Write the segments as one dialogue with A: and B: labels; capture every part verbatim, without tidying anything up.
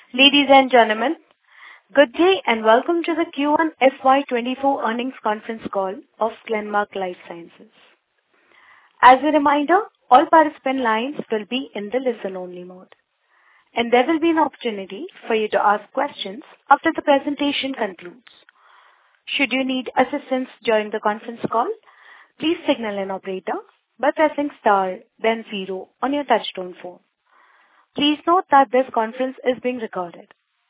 A: Ladies and gentlemen, good day and welcome to the Q one F Y twenty-four earnings conference call of Glenmark Life Sciences. As a reminder, all participant lines will be in the listen-only mode, and there will be an opportunity for you to ask questions after the presentation concludes. Should you need assistance during the conference call, please signal an operator by pressing star then zero on your touchtone phone. Please note that this conference is being recorded.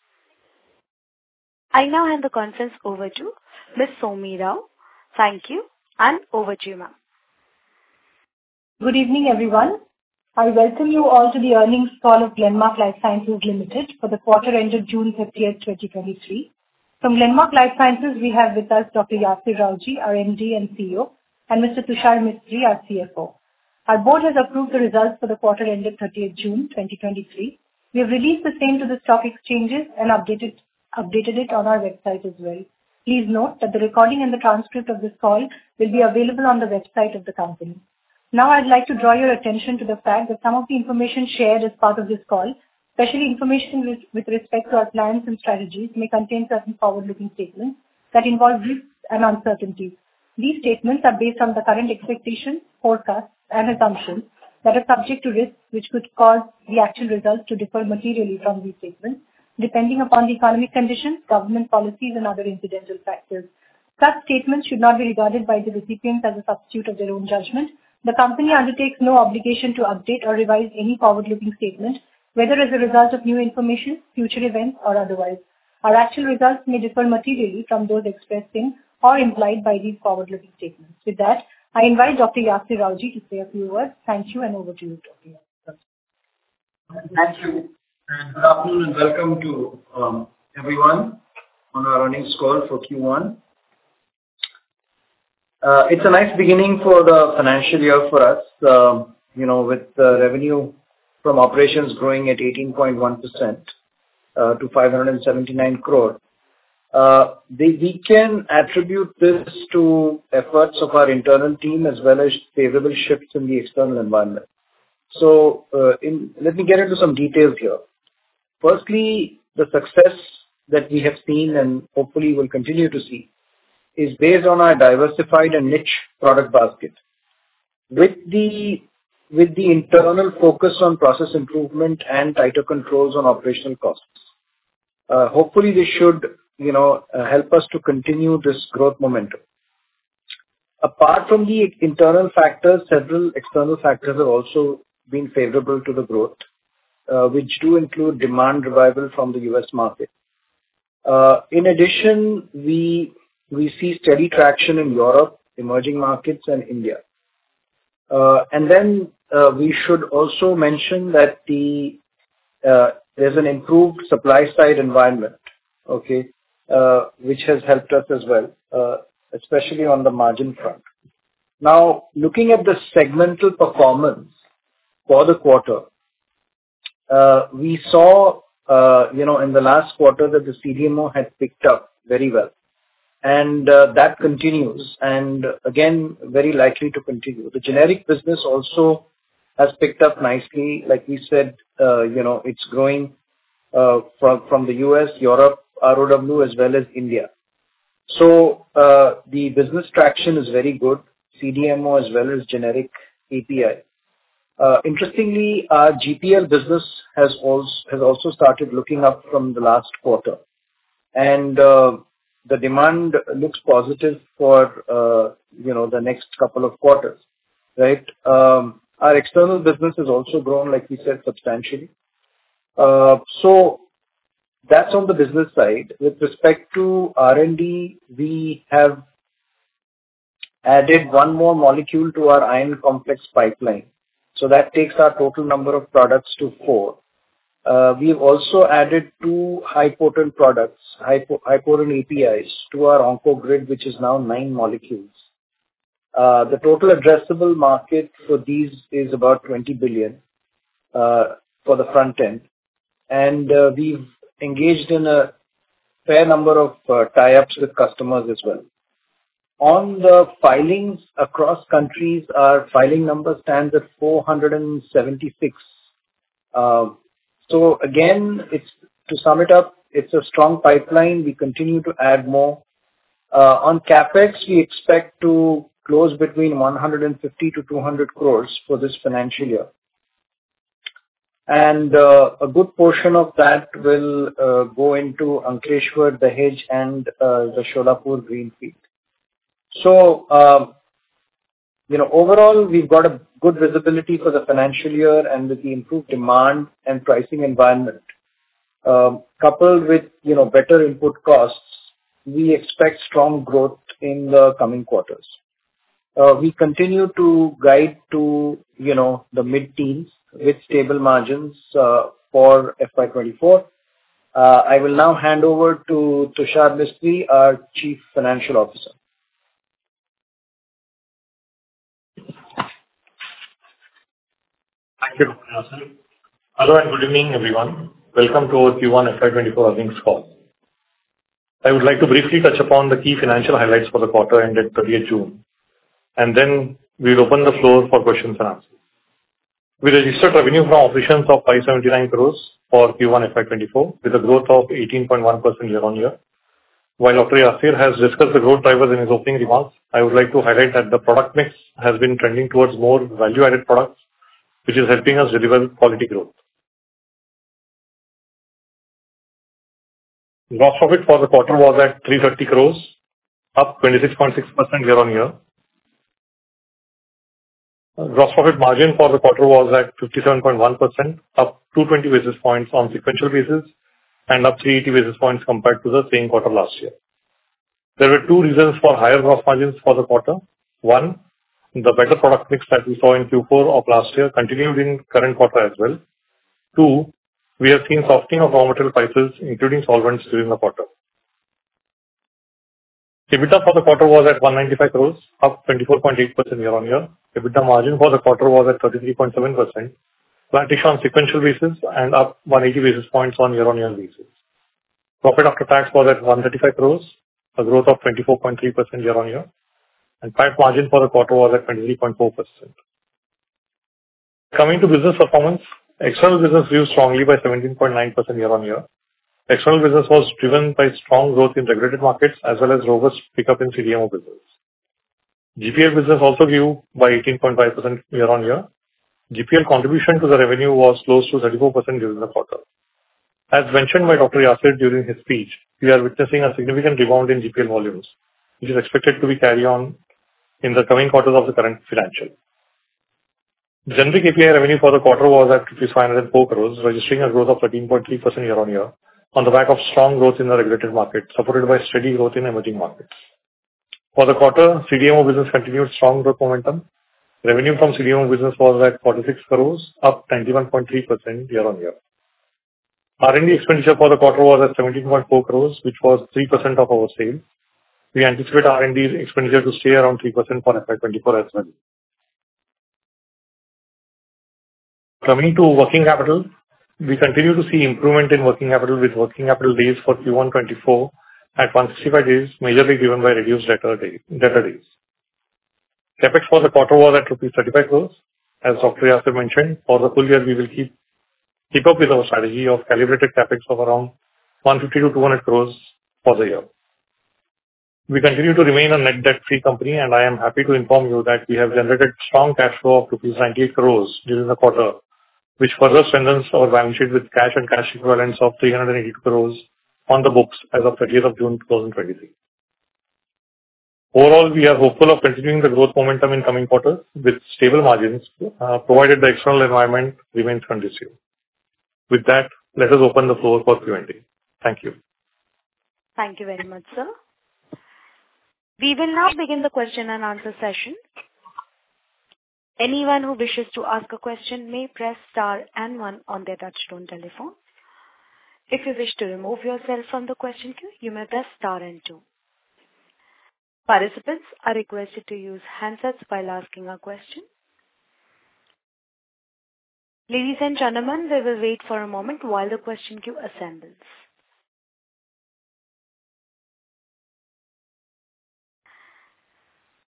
A: I now hand the conference over to Miz Soumi Rao. Thank you, and over to you, ma'am.
B: Good evening, everyone. I welcome you all to the earnings call of Glenmark Life Sciences Limited for the quarter ended June thirtieth, twenty twenty-three. From Glenmark Life Sciences, we have with us Doctor Yasir Rawjee, our M D and C E O, and Mister Tushar Mistry, our C F O. Our board has approved the results for the quarter ended thirtieth June twenty twenty-three. We have released the same to the stock exchanges and updated, updated it on our website as well. Please note that the recording and the transcript of this call will be available on the website of the company. Now I'd like to draw your attention to the fact that some of the information shared as part of this call, especially information with, with respect to our plans and strategies, may contain certain forward-looking statements that involve risks and uncertainties. These statements are based on the current expectations, forecasts, and assumptions that are subject to risks which could cause the actual results to differ materially from these statements, depending upon the economic conditions, government policies, and other incidental factors. Such statements should not be regarded by the recipients as a substitute of their own judgment. The company undertakes no obligation to update or revise any forward-looking statement, whether as a result of new information, future events, or otherwise. Our actual results may differ materially from those expressed in or implied by these forward-looking statements. With that, I invite Doctor Yasir Rawjee to say a few words. Thank you, and over to you, Doctor Yasir.
C: Thank you, and good afternoon, and welcome to um, everyone on our earnings call for Q one. Uh, it's a nice beginning for the financial year for us, um, you know, with the revenue from operations growing at eighteen point one percent uh, to five hundred seventy-nine crore. Uh, they, we can attribute this to efforts of our internal team as well as favorable shifts in the external environment. So, uh, in, let me get into some details here. Firstly, the success that we have seen and hopefully will continue to see is based on our diversified and niche product basket. With the with the internal focus on process improvement and tighter controls on operational costs, uh, hopefully this should you know uh, help us to continue this growth momentum. Apart from the internal factors, several external factors have also been favorable to the growth, uh, which do include demand revival from the U S market. Uh, in addition, we we see steady traction in Europe, emerging markets, and India. Uh, and then uh, we should also mention that the uh, there's an improved supply side environment, okay, uh, which has helped us as well, uh, especially on the margin front. Now, looking at the segmental performance for the quarter, uh, we saw, uh, you know, in the last quarter that the C D M O had picked up very well. And uh, that continues, and again, very likely to continue. The generic business also has picked up nicely. Like we said, uh, you know, it's growing uh, from from the U S, Europe, R O W, as well as India. So uh, the business traction is very good, C D M O as well as generic A P I. Uh, interestingly, our G P L business has also has also started looking up from the last quarter, and uh, the demand looks positive for, uh, you know, the next couple of quarters, right? Um, our external business has also grown, like we said, substantially. Uh, so that's on the business side. With respect to R and D, we have added one more molecule to our iron complex pipeline. So that takes our total number of products to four. Uh, we've also added two high-potent products, high, high-potent A P Is to our OncoGrid, which is now nine molecules. Uh, the total addressable market for these is about twenty billion uh, for the front end. And uh, we've engaged in a fair number of uh, tie-ups with customers as well. On the filings across countries, our filing number stands at four hundred seventy-six. Uh, So again, it's to sum it up, it's a strong pipeline. We continue to add more. Uh, on CapEx, we expect to close between one hundred fifty to two hundred crores for this financial year. And uh, a good portion of that will uh, go into Ankleshwar, Dahej, and uh, the Sholapur greenfield. So, um, you know, overall, we've got a good visibility for the financial year, and with the improved demand and pricing environment, um, coupled with, you know, better input costs, we expect strong growth in the coming quarters. Uh, we continue to guide to, you know, the mid-teens with stable margins uh, for F Y twenty-four. Uh, I will now hand over to Tushar Mistry, our Chief Financial Officer.
D: Thank you, Doctor Yasir. Hello and good evening, everyone. Welcome to our Q one F Y twenty-four earnings call. I would like to briefly touch upon the key financial highlights for the quarter ended thirtieth June, and then we'll open the floor for questions and answers. We registered revenue from operations of five hundred seventy-nine crores for Q one F Y twenty-four with a growth of eighteen point one percent year-on-year. While Doctor Yasir has discussed the growth drivers in his opening remarks, I would like to highlight that the product mix has been trending towards more value-added products, which is helping us deliver quality growth. Gross profit for the quarter was at three hundred thirty crores, up twenty-six point six percent year-on-year. Gross profit margin for the quarter was at fifty-seven point one percent, up two hundred twenty basis points on sequential basis and up three hundred eighty basis points compared to the same quarter last year. There were two reasons for higher gross margins for the quarter. One, the better product mix that we saw in Q four of last year continued in current quarter as well. Two, we have seen softening of raw material prices, including solvents, during the quarter. EBITDA for the quarter was at one hundred ninety-five crores, up twenty-four point eight percent year-on-year. EBITDA margin for the quarter was at thirty-three point seven percent, flattish on sequential basis and up one hundred eighty basis points on year-on-year basis. Profit after tax was at one hundred thirty-five crores, a growth of twenty-four point three percent year-on-year, and P A T margin for the quarter was at twenty-three point four percent. Coming to business performance, external business grew strongly by seventeen point nine percent year-on-year. External business was driven by strong growth in regulated markets as well as robust pickup in C D M O business. G P L business also grew by eighteen point five percent year-on-year. G P L contribution to the revenue was close to thirty-four percent during the quarter. As mentioned by Doctor Yasir during his speech, we are witnessing a significant rebound in G P L volumes, which is expected to be carried on in the coming quarters of the current financial. Generic A P I revenue for the quarter was at five hundred four crores, registering a growth of thirteen point three percent year-on-year on the back of strong growth in the regulated market, supported by steady growth in emerging markets. For the quarter, C D M O business continued strong growth momentum. Revenue from C D M O business was at forty-six crores, up ninety-one point three percent year-on-year. R and D expenditure for the quarter was at seventeen point four crores, which was three percent of our sales. We anticipate R and D expenditure to stay around three percent for F Y twenty-four as well. Coming to working capital, we continue to see improvement in working capital with working capital days for Q one twenty-four at one hundred sixty-five days, majorly driven by reduced debtor days. Debtor days. CapEx for the quarter was at rupees thirty-five crores. As Doctor Yasir mentioned, for the full year, we will keep keep up with our strategy of calibrated CapEx of around one hundred fifty to two hundred crores for the year. We continue to remain a net debt-free company, and I am happy to inform you that we have generated strong cash flow of rupees ninety-eight crores during the quarter, which further strengthens our balance sheet with cash and cash equivalents of three hundred eighty-two crores on the books as of thirtieth of June twenty twenty-three. Overall, we are hopeful of continuing the growth momentum in coming quarters with stable margins, uh, provided the external environment remains conducive. With that, let us open the floor for Q and A. Thank you.
A: Thank you very much, sir. We will now begin the question and answer session. Anyone who wishes to ask a question may press star and one on their touchtone telephone. If you wish to remove yourself from the question queue, you may press star and two. Participants are requested to use handsets while asking a question. Ladies and gentlemen, we will wait for a moment while the question queue assembles.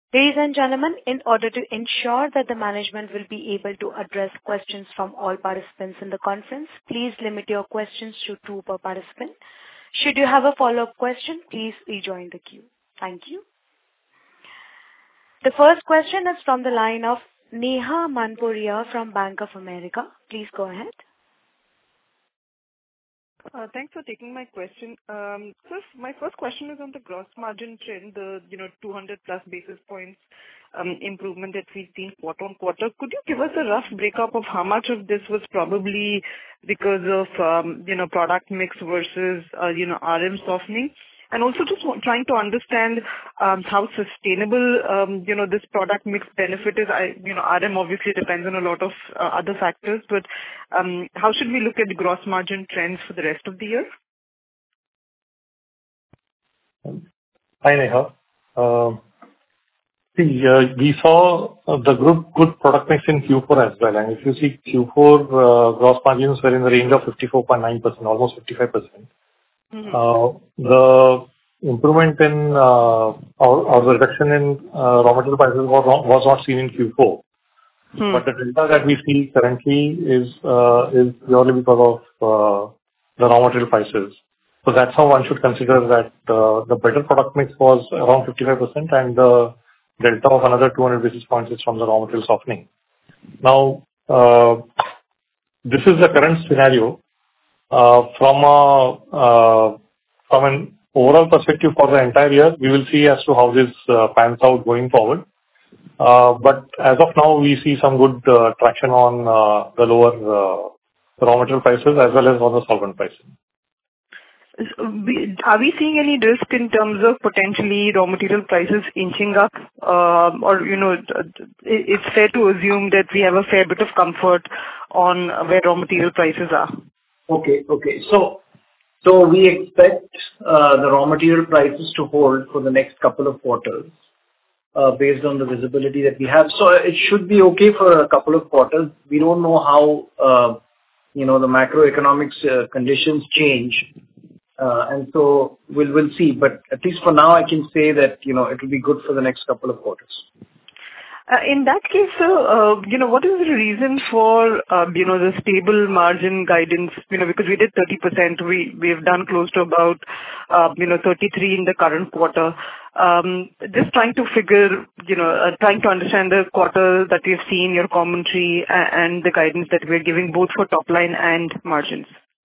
A: Ladies and gentlemen, in order to ensure that the management will be able to address questions from all participants in the conference, please limit your questions to two per participant. Should you have a follow-up question, please rejoin the queue. Thank you. The first question is from the line of Neha Manpuria from Bank of America. Please go ahead.
E: Uh, Thanks for taking my question. Um, First, my first question is on the gross margin trend, the, you know, two hundred plus basis points um, improvement that we've seen quarter-on-quarter. Could you give us a rough breakup of how much of this was probably because of, um, you know, product mix versus, uh, you know, R M softening? And also just want- trying to understand um, how sustainable, um, you know, this product mix benefit is. I, you know, R M obviously depends on a lot of uh, other factors, but um, how should we look at the gross margin trends for the rest of the year?
D: Hi, Neha. Uh, See, uh, we saw uh, the group good product mix in Q four as well. And if you see Q four, uh, gross margins were in the range of fifty-four point nine percent, almost fifty-five percent.
E: Mm-hmm.
D: Uh, The improvement in uh, or or the reduction in uh, raw material prices was not was not seen in Q four.
E: Hmm.
D: But the delta that we see currently is uh, is purely because of uh, the raw material prices. So that's how one should consider that uh, the better product mix was around fifty-five percent, and the delta of another two hundred basis points is from the raw material softening. Now, uh, this is the current scenario. Uh, From a uh, from an overall perspective for the entire year, we will see as to how this uh, pans out going forward. Uh, But as of now, we see some good uh, traction on uh, the lower uh, raw material prices as well as on the solvent pricing.
E: So we- Are we seeing any risk in terms of potentially raw material prices inching up? Um, Or, you know, it- it's fair to assume that we have a fair bit of comfort on where raw material prices are.
C: Okay. Okay. So so we expect uh, the raw material prices to hold for the next couple of quarters uh, based on the visibility that we have. So it should be okay for a couple of quarters. We don't know how uh, you know the macroeconomics uh, conditions change, uh, and so we'll we'll see. But at least for now, I can say that you know it will be good for the next couple of quarters.
E: Uh, In that case, sir, uh, you know, what is the reason for, uh, you know, the stable margin guidance? You know, because we did thirty percent, we we have done close to about, uh, you know, thirty-three in the current quarter. Um, Just trying to figure, you know, uh, trying to understand the quarter that we've seen, your commentary, a- and the guidance that we're giving both for top line and margins.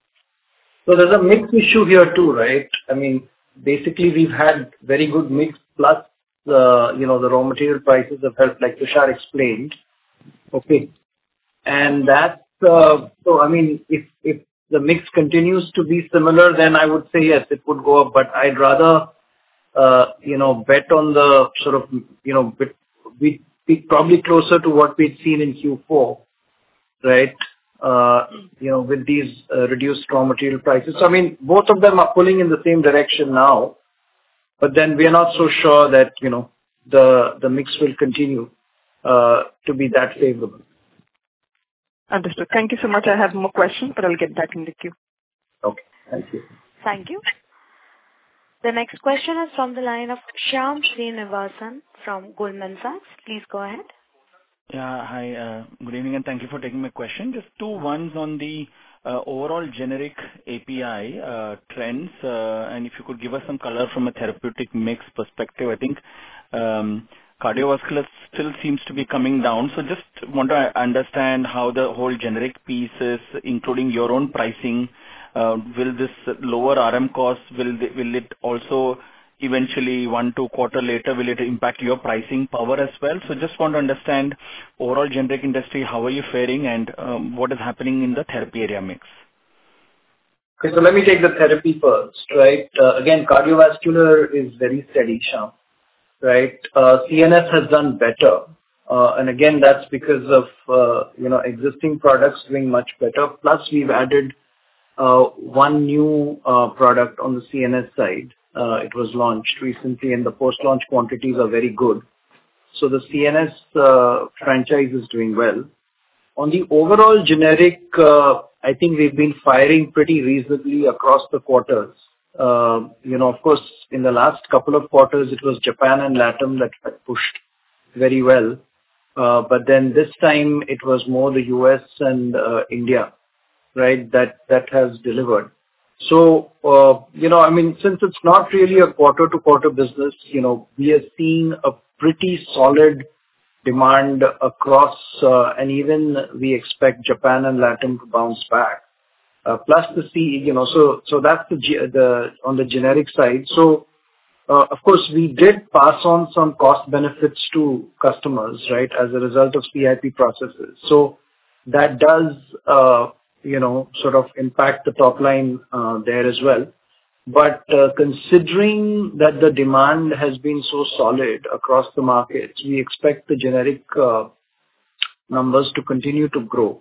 C: So there's a mix issue here too, right? I mean, basically we've had very good mix plus the, you know, the raw material prices have helped, like Tushar explained. Okay. And that's, uh, so I mean, if, if the mix continues to be similar, then I would say yes, it would go up, but I'd rather, uh, you know, bet on the sort of, you know, bit, we be probably closer to what we'd seen in Q four, right? Uh, you know, with these uh, reduced raw material prices. So, I mean, both of them are pulling in the same direction now, but then we are not so sure that, you know, the the mix will continue uh, to be that favorable.
E: Understood. Thank you so much. I have more questions, but I'll get back in the queue.
C: Okay. Thank you.
A: Thank you. The next question is from the line of Shyam Srinivasan from Goldman Sachs. Please go ahead.
F: Yeah. Hi, uh good evening, and thank you for taking my question. Just two ones on the uh overall generic A P I uh trends, uh and if you could give us some color from a therapeutic mix perspective. I think um cardiovascular still seems to be coming down. So just want to understand how the whole generic piece is, including your own pricing. Uh Will this lower R M costs, will they- will it also eventually one, two quarter later, will it impact your pricing power as well? So just want to understand overall generic industry, how are you faring, and um, what is happening in the therapy area mix?
C: Okay, so let me take the therapy first, right? Uh, Again, cardiovascular is very steady, Shyam, right? Uh, C N S has done better. Uh, And again, that's because of, uh, you know, existing products doing much better. Plus, we've added uh, one new uh, product on the C N S side. Uh, It was launched recently, and the post-launch quantities are very good. So the C N S uh, franchise is doing well. On the overall generic, uh, I think we've been firing pretty reasonably across the quarters. Uh, You know, of course, in the last couple of quarters, it was Japan and LATAM that had pushed very well. Uh, but then this time it was more the U S and uh, India, right, that that has delivered. So, uh, you know, I mean, since it's not really a quarter-to-quarter business, you know, we are seeing a pretty solid demand across, uh, and even we expect Japan and Latin to bounce back. Uh, plus the C, you know, so so that's the ge- the on the generic side. So, uh, of course, we did pass on some cost benefits to customers, right, as a result of C I P processes. So that does, uh, you know, sort of impact the top line uh, there as well. But uh, considering that the demand has been so solid across the markets, we expect the generic uh, numbers to continue to grow.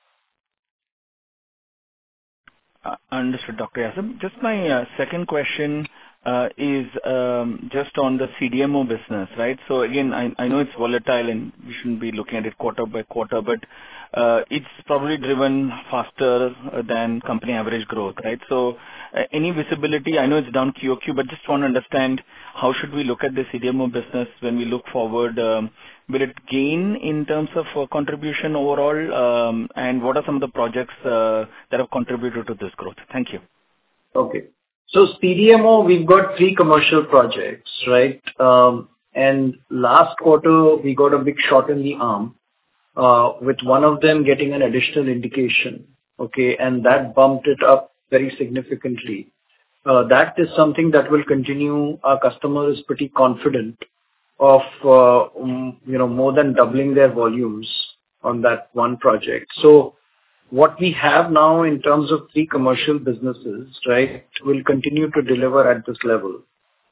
F: Uh, Understood, Doctor Yasir. Just my uh, second question uh, is um, just on the C D M O business, right? So again, I I know it's volatile, and we shouldn't be looking at it quarter by quarter, but uh, it's probably driven faster uh, than company average growth, right? So uh, any visibility, I know it's down Q O Q, but just want to understand how should we look at the C D M O business when we look forward? Um, Will it gain in terms of uh, contribution overall? Um, And what are some of the projects uh, that have contributed to this growth? Thank you.
C: Okay. So C D M O, we've got three commercial projects, right? Um, And last quarter, we got a big shot in the arm, uh, with one of them getting an additional indication, okay? And that bumped it up very significantly. Uh, That is something that will continue. Our customer is pretty confident of, uh, um, you know, more than doubling their volumes on that one project. So what we have now in terms of three commercial businesses, right, will continue to deliver at this level.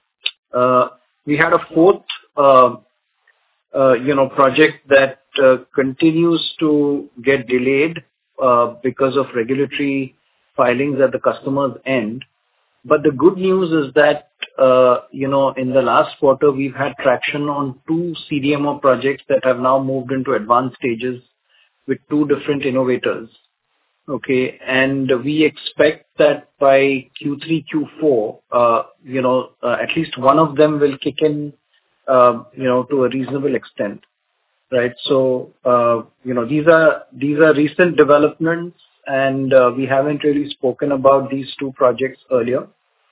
C: Uh, We had a fourth, uh, uh, you know, project that uh, continues to get delayed uh, because of regulatory filings at the customer's end. But the good news is that, uh, you know, in the last quarter, we've had traction on two C D M O projects that have now moved into advanced stages with two different innovators. Okay. And we expect that by Q three, Q four, uh, you know, uh, at least one of them will kick in, uh, you know, to a reasonable extent, right? So, uh, you know, these are, these are recent developments, and uh, we haven't really spoken about these two projects earlier,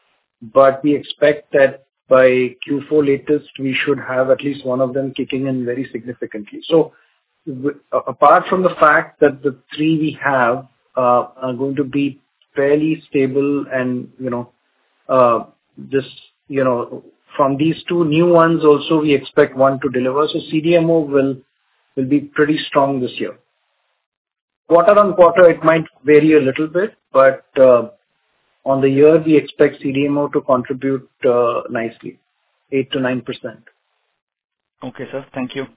C: but we expect that by Q four latest, we should have at least one of them kicking in very significantly. So w- apart from the fact that the three we have uh, are going to be fairly stable and, you know, uh, just, you know, from these two new ones also, we expect one to deliver. So C D M O will will be pretty strong this year. Quarter on quarter, it might vary a little bit, but uh, on the year, we expect C D M O to contribute uh, nicely, eight to nine percent.
F: Okay, sir. Thank you.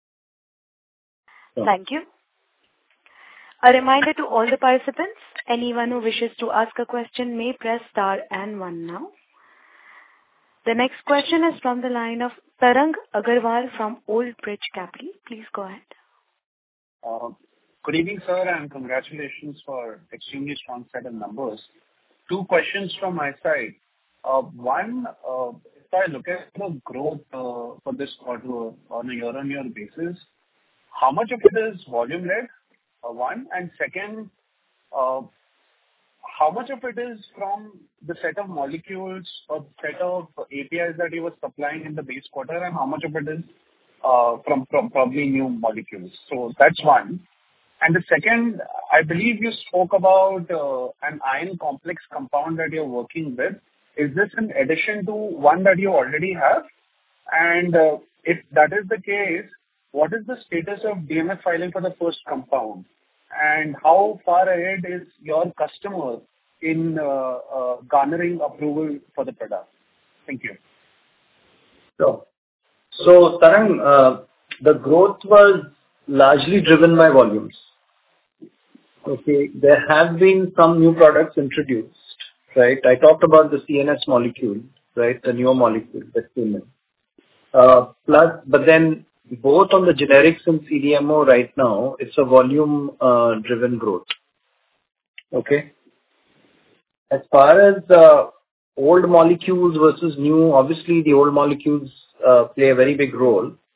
C: Yeah.
A: Thank you. A reminder to all the participants, anyone who wishes to ask a question may press star and one now. The next question is from the line of Tarang Agarwal from Old Bridge Capital. Please go ahead.
G: Uh, Good evening, sir, and congratulations for extremely strong set of numbers. Two questions from my side. Uh, One, uh, if I look at the growth uh, for this quarter on a year-on-year basis, how much of it is volume-led? Uh, One. And second, uh, how much of it is from the set of molecules or set of A P Is that you were supplying in the base quarter, and how much of it is uh, from from probably new molecules? So that's one. And the second, I believe you spoke about uh, an iron complex compound that you're working with. Is this in addition to one that you already have? And uh, if that is the case, what is the status of D M F filing for the first compound? And how far ahead is your customer in uh, uh, garnering approval for the product? Thank you.
C: So, so Tarang, uh, the growth was largely driven by volumes. Okay, there have been some new products introduced, right? I talked about the C N S molecule, right? The newer molecule that came in. Uh, plus, but then both on the generics and C D M O right now, it's a volume uh, driven growth. Okay. As far as uh, old molecules versus new, obviously the old molecules uh, play a very big role.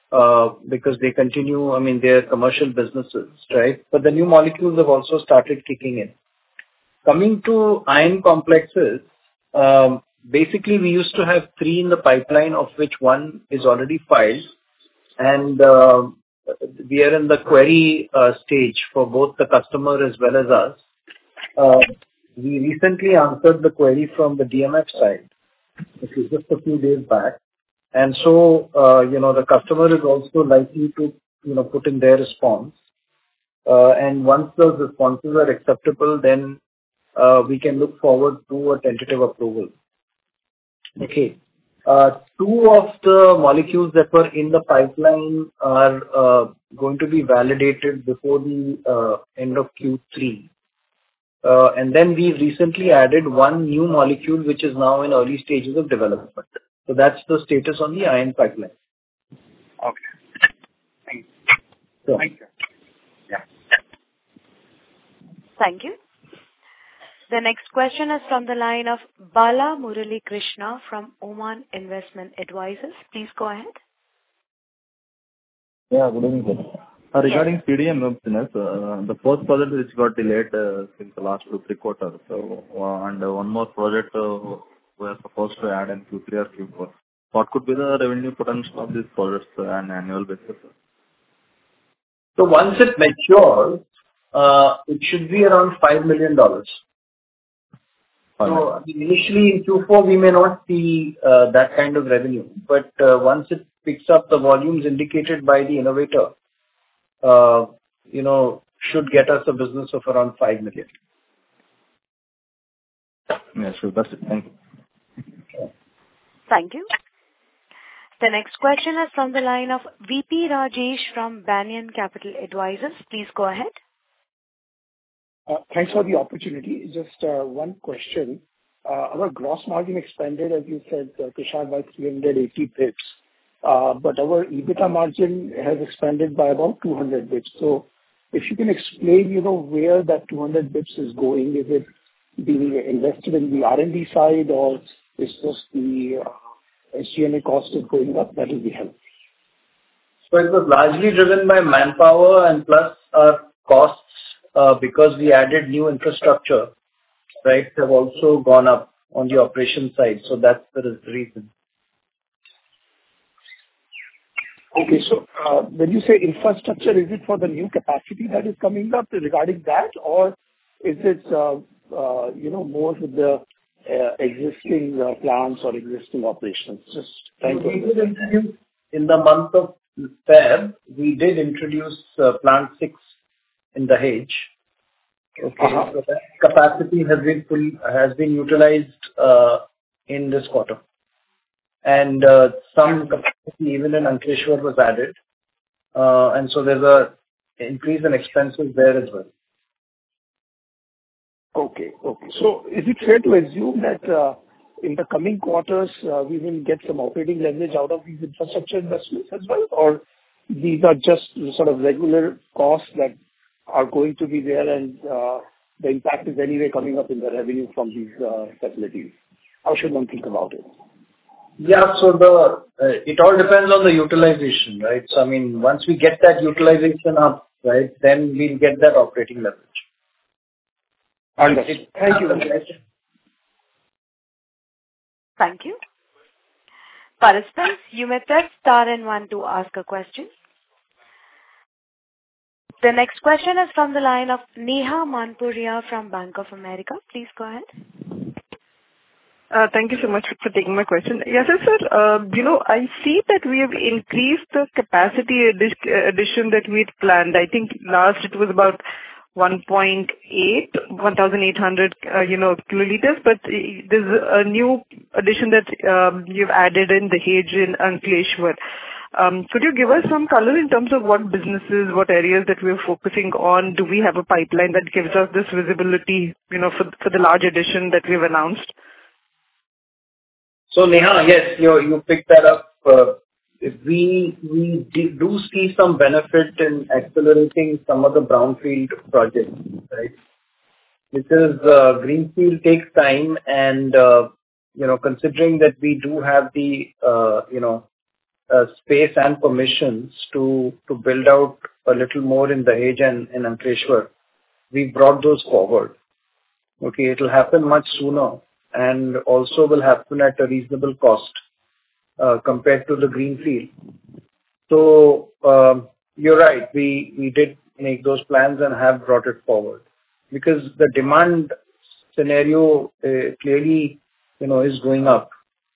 C: uh, because they continue, I mean, their commercial businesses, right? But the new molecules have also started kicking in. Coming to iron complexes, um, basically we used to have three in the pipeline, of which one is already filed, and uh, we are in the query uh, stage for both the customer as well as us. Uh, we recently answered the query from the D M F side, which is just a few days back. And so, uh, you know, the customer is also likely to, you know, put in their response. Uh, and once those responses are acceptable, then uh, we can look forward to a tentative approval. Okay. Uh, two of the molecules that were in the pipeline are uh, going to be validated before the uh, end of Q three. Uh, and then we've recently added one new molecule which is now in early stages of development. So that's the status on the iron pipeline.
G: Okay. Thank you.
C: So,
G: Thank you. Yeah.
A: Thank you. The next question is from the line of Bala Murali Krishna from Oman Investment Advisors. Please go ahead.
H: Yeah, good evening, sir. Uh, regarding C D M O business, uh, the first project which got delayed uh, since the last two, three quarters. So, uh, and uh, one more project uh, we are supposed to add in Q three or Q four. What could be the revenue potential of these projects uh, on an annual basis?
C: so once it matures, uh, it should be around five million dollars. So initially in Q four, we may not see uh, that kind of revenue, but uh, once it picks up the volumes indicated by the innovator, uh, you know, should get us a business of around five million.
H: Yeah, sure. That's it. Thank you.
A: Thank you. The next question is from the line of V P Rajesh from Banyan Capital Advisors. Please go ahead.
I: Uh, Thanks for the opportunity. Just uh, one question. Uh, Our gross margin expanded, as you said, uh, Tushar, by three hundred eighty basis points, uh, but our EBITDA margin has expanded by about two hundred basis points. So if you can explain, you know, where that two hundred basis points is going, is it being invested in the R and D side, or is just the uh, S G and A cost is going up? That will be helpful.
C: So it was largely driven by manpower and plus our costs, uh, because we added new infrastructure, right, have also gone up on the operation side. So that's the reason.
I: Okay. So, uh, when you say infrastructure, is it for the new capacity that is coming up regarding that, or is it, uh, uh, you know, more with the uh, existing uh, plants or existing operations? Just trying to
C: We did
I: understand.
C: introduce, in the month of Feb, we did introduce uh, plant six in Dahej. Okay.
I: Uh-huh.
C: So that capacity has been full, has been utilized uh, in this quarter. And uh, some capacity even in Ankleshwar was added. Uh, and so there's a increase in expenses there as well.
I: Okay. Okay. So is it fair to assume that uh, in the coming quarters, uh, we will get some operating leverage out of these infrastructure investments as well, or these are just sort of regular costs that are going to be there and uh, the impact is anyway coming up in the revenue from these uh, facilities? How should one think about it?
C: Yeah. So the uh, it all depends on the utilization, right? So I mean, once we get that utilization up, right, then we'll get that operating leverage.
I: Understood. Thank you very much.
A: Thank you. Participants, you may press star and one to ask a question. The next question is from the line of Neha Manpuria from Bank of America. Please go ahead.
E: Uh, Thank you so much for taking my question. Yes, sir. Uh, You know, I see that we have increased the capacity addi- addition that we had planned. I think last it was about one point eight, one thousand eight hundred, uh, you know, kiloliters, but uh, there's a new addition that um, you've added in Dahej and Ankleshwar. Um, Could you give us some color in terms of what businesses, what areas that we're focusing on? Do we have a pipeline that gives us this visibility, you know, for for the large addition that we've announced?
C: So Neha, yes, you you picked that up. Uh, we we d- do see some benefit in accelerating some of the brownfield projects, right? Because uh, greenfield takes time, and uh, you know, considering that we do have the uh, you know uh, space and permissions to to build out a little more in Dahej and in Ankleshwar, we brought those forward. Okay, it will happen much sooner and also will happen at a reasonable cost uh, compared to the greenfield. So um, you're right. We we did make those plans and have brought it forward because the demand scenario uh, clearly, you know, is going up,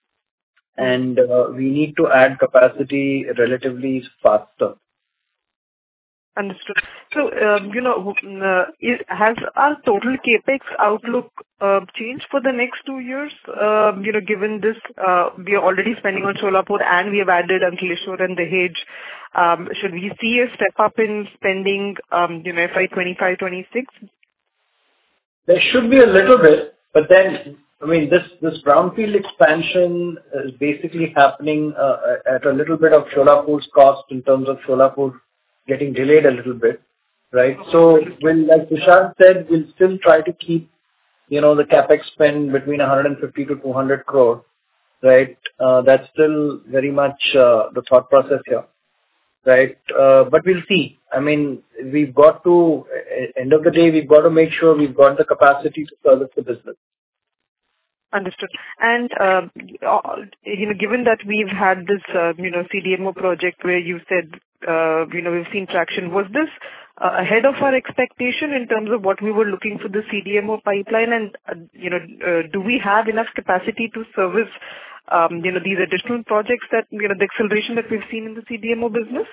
C: and uh, we need to add capacity relatively faster.
E: Understood. So, um, you know, uh, is, has our total CapEx outlook uh, changed for the next two years? Uh, you know, given this, uh, we are already spending on Solapur and we have added Ankleshwar and Dahej. Um, should we see a step up in spending, um, you know, F Y twenty-five twenty-six?
C: There should be a little bit, but then, I mean, this this brownfield expansion is basically happening uh, at a little bit of Solapur's cost in terms of Solapur getting delayed a little bit, right? So, we'll, like Tushar said, we'll still try to keep, you know, the capex spend between one hundred fifty to two hundred crore, right? Uh, that's still very much uh, the thought process here, right? Uh, but we'll see. I mean, we've got to, end of the day, we've got to make sure we've got the capacity to service the business.
E: Understood. And, uh, you know, given that we've had this, uh, you know, C D M O project where you said, uh, you know, we've seen traction, was this uh, ahead of our expectation in terms of what we were looking for the C D M O pipeline? And, uh, you know, uh, do we have enough capacity to service, um, you know, these additional projects that, you know, the acceleration that we've seen in the C D M O business?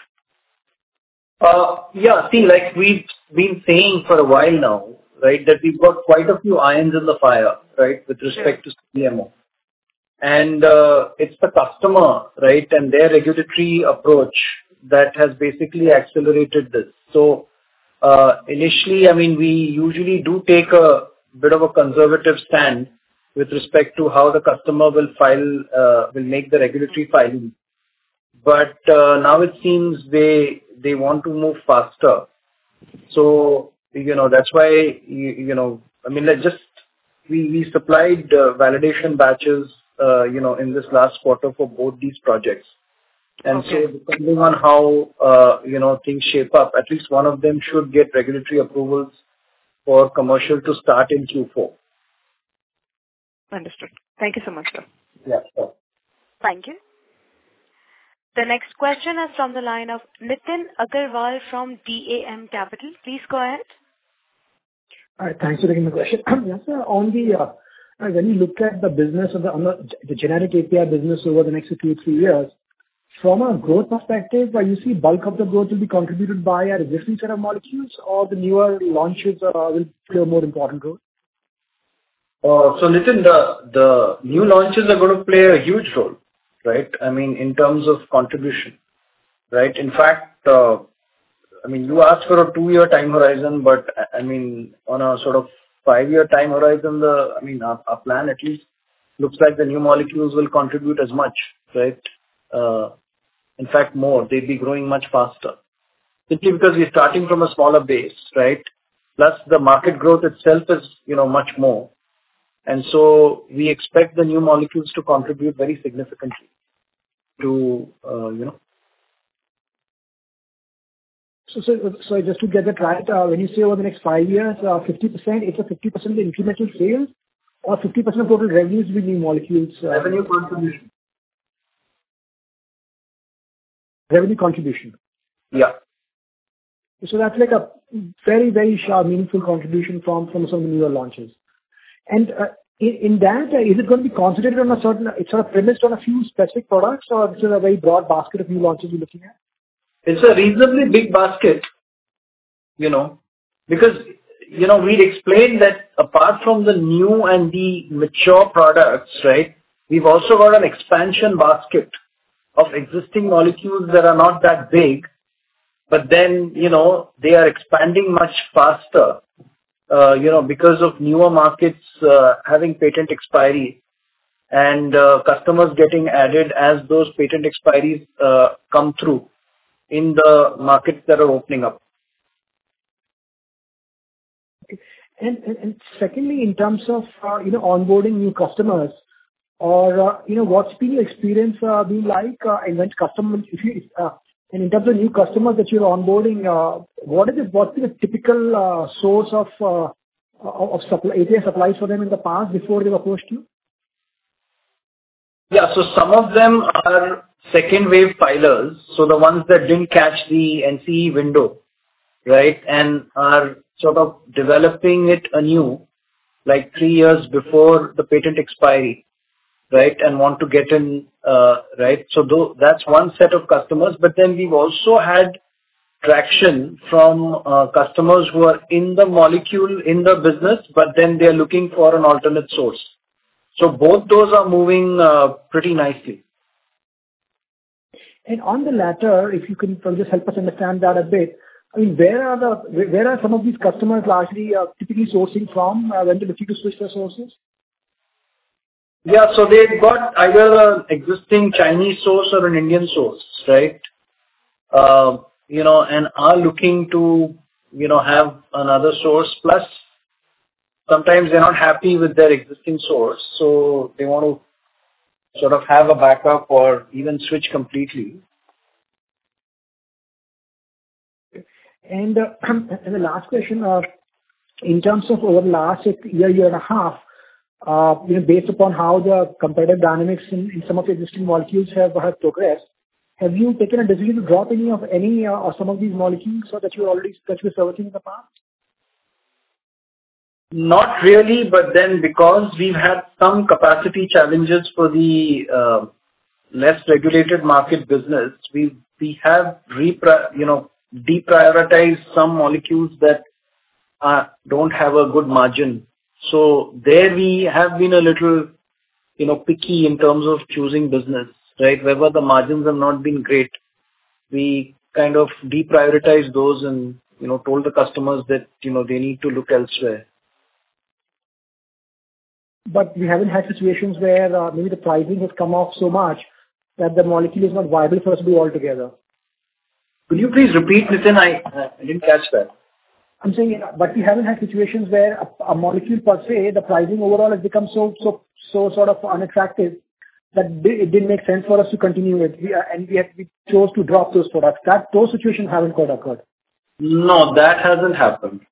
C: Uh, yeah, see, like we've been saying for a while now, right, that we've got quite a few irons in the fire, right, with respect to C D M O. And uh, it's the customer, right, and their regulatory approach that has basically accelerated this. So uh, initially, I mean, we usually do take a bit of a conservative stand with respect to how the customer will file, uh, will make the regulatory filing. But uh, now it seems they they want to move faster. So, you know, that's why, you, you know, I mean, like just, we, we supplied uh, validation batches, uh, you know, in this last quarter for both these projects. And okay. So depending on how, uh, you know, things shape up, at least one of them should get regulatory approvals for commercial to start in Q four.
E: Understood. Thank you so much, sir.
C: Yeah, sure.
A: Thank you. The next question is from the line of Nitin Agarwal from D A M Capital. Please go ahead.
J: All right. Thanks for taking the question. Yes, sir. On the, uh, when you look at the business of the, on the, the generic A P I business over the next two, three years, from a growth perspective, uh, you see bulk of the growth will be contributed by our existing set of molecules or the newer launches uh, will play a more important role?
C: Uh, so Nitin, the, the new launches are going to play a huge role, right? I mean, in terms of contribution, right? In fact, uh, I mean, you asked for a two-year time horizon, but I mean, on a sort of five-year time horizon, the, I mean, our, our plan at least looks like the new molecules will contribute as much, right? Uh, in fact, more. They'll be growing much faster. Simply because we're starting from a smaller base, right? Plus the market growth itself is, you know, much more. And so we expect the new molecules to contribute very significantly to, uh, you know.
J: So, so, so just to get that right, uh, when you say over the next five years, uh, fifty percent, it's a fifty percent of the incremental sales or fifty percent of total revenues with new molecules? Uh,
C: Revenue contribution.
J: Revenue contribution.
C: Yeah.
J: So that's like a very, very sharp, meaningful contribution from, from some of the newer launches. And uh, in, in that, uh, is it going to be concentrated on a certain, it's sort of premised on a few specific products, or is it a very broad basket of new launches you're looking at?
C: It's a reasonably big basket, you know, because, you know, we'd explained that apart from the new and the mature products, right, we've also got an expansion basket of existing molecules that are not that big, but then, you know, they are expanding much faster, uh, you know, because of newer markets uh, having patent expiry and uh, customers getting added as those patent expiries uh, come through in the markets that are opening up.
J: And, and, and secondly, in terms of, uh, you know, onboarding new customers, Or, uh, you know, what's been your experience uh, been like uh, in when customers, if you, uh, and in terms of new customers that you're onboarding, uh, what is it, what's the typical uh, source of uh, of of supply, A P I supplies for them in the past before they've approached you?
C: Yeah. So some of them are second wave filers, so the ones that didn't catch the N C E window, right? And are sort of developing it anew, like three years before the patent expiry, right? And want to get in, uh, right? So though, that's one set of customers, but then we've also had traction from uh, customers who are in the molecule, in the business, but then they're looking for an alternate source. So both those are moving uh, pretty nicely.
J: And on the latter, if you can probably just help us understand that a bit, I mean, where are the where where are some of these customers largely uh, typically sourcing from uh, when they're looking to switch their sources?
C: Yeah, so they've got either an existing Chinese source or an Indian source, right? Uh, you know, and are looking to, you know, have another source. Plus, sometimes they're not happy with their existing source, so they want to sort of have a backup or even switch completely.
J: And uh, and the last question, uh, in terms of over the last year, year and a half, uh, you know, based upon how the competitive dynamics in, in some of the existing molecules have, have progressed, have you taken a decision to drop any of any uh, or some of these molecules so that you already that you were servicing in the past?
C: Not really, but then because we've had some capacity challenges for the uh, less regulated market business, we we have repri- you know deprioritized some molecules that uh, don't have a good margin. So there we have been a little you know picky in terms of choosing business, right? Wherever the margins have not been great, we kind of deprioritized those and you know told the customers that you know they need to look elsewhere.
J: But we haven't had situations where uh, maybe the pricing has come off so much that the molecule is not viable for us to do altogether.
C: Could you please repeat, Nitin? I, I didn't catch that.
J: I'm saying, but we haven't had situations where a, a molecule per se, the pricing overall has become so so so sort of unattractive that it didn't make sense for us to continue it. We, uh, and we, had, we chose to drop those products. That those situations haven't quite occurred.
C: No, that hasn't happened.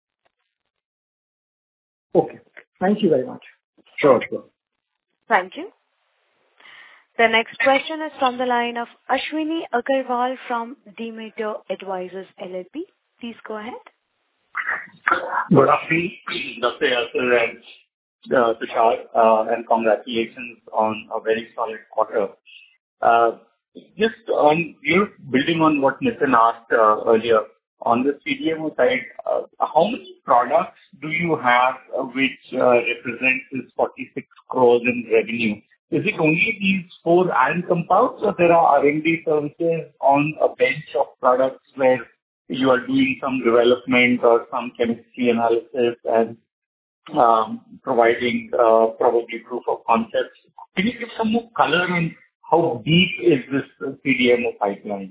J: Okay. Thank you very much.
C: Sure, sure.
A: Thank you. The next question is from the line of Ashwini Agarwal from Demeter Advisors L L P. Please go ahead.
K: Good afternoon, Doctor Yasir and uh, Tushar, uh, and congratulations on a very solid quarter. Uh, just on you know, building on what Nitin asked uh, earlier, on the C D M O side, uh, how many products do you have uh, which uh, represent this forty-six crores in revenue? Is it only these four iron compounds, or there are R and D services on a bench of products where you are doing some development or some chemistry analysis and um, providing uh, probably proof of concepts? Can you give some more color on how deep is this C D M O pipeline?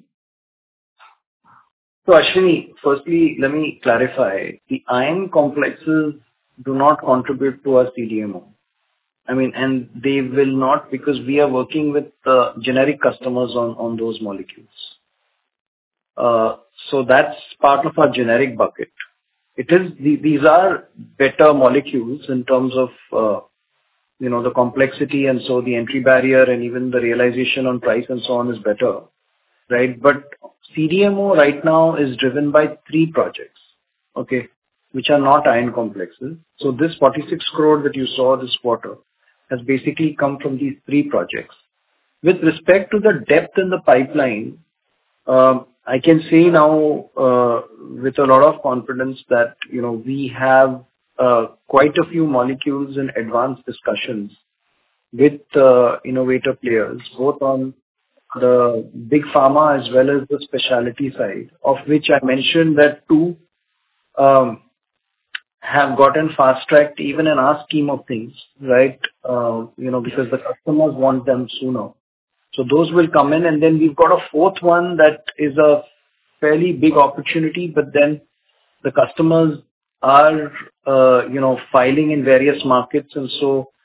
C: So Ashwini, firstly, let me clarify. The iron complexes do not contribute to our C D M O. I mean, and they will not, because we are working with uh, generic customers on, on those molecules. Uh, so that's part of our generic bucket. It is, the, these are better molecules in terms of, uh, you know, the complexity, and so the entry barrier and even the realization on price and so on is better, right? But C D M O right now is driven by three projects, okay, which are not iron complexes. So this forty-six crore that you saw this quarter has basically come from these three projects. With respect to the depth in the pipeline, um, I can say now uh, with a lot of confidence that, you know, we have uh, quite a few molecules in advanced discussions with uh, innovator players, both on the big pharma as well as the specialty side, of which I mentioned that two um, have gotten fast-tracked even in our scheme of things, right? Uh, you know, because the customers want them sooner. So those will come in, and then we've got a fourth one that is a fairly big opportunity, but then the customers are, uh, you know, filing in various markets, and so